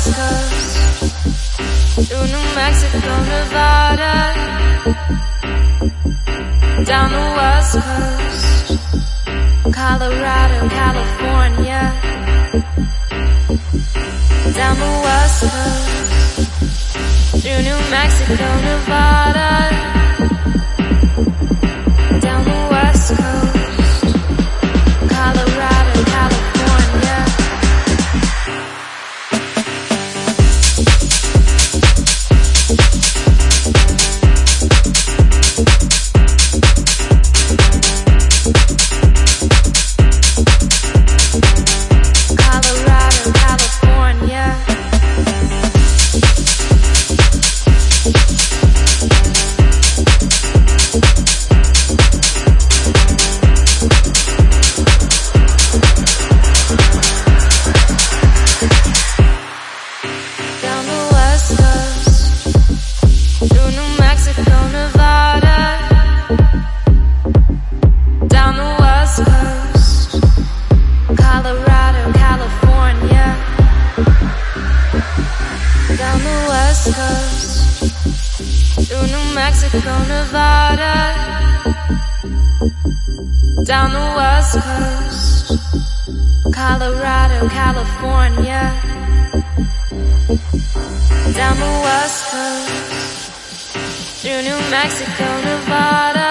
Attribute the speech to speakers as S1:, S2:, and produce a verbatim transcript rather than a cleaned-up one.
S1: West Coast, through New Mexico, Nevada, down the West Coast, Colorado, California, down the West Coast, through New Mexico, Nevada, down the West Coast, Colorado, California. Colorado, California. Down the West Coast, through New Mexico, Nevada, down the West Coast, Colorado, California, down the West Coast, through New Mexico, Nevada, down the West Coast, Colorado, California, down the West Coast, through New Mexico, Nevada.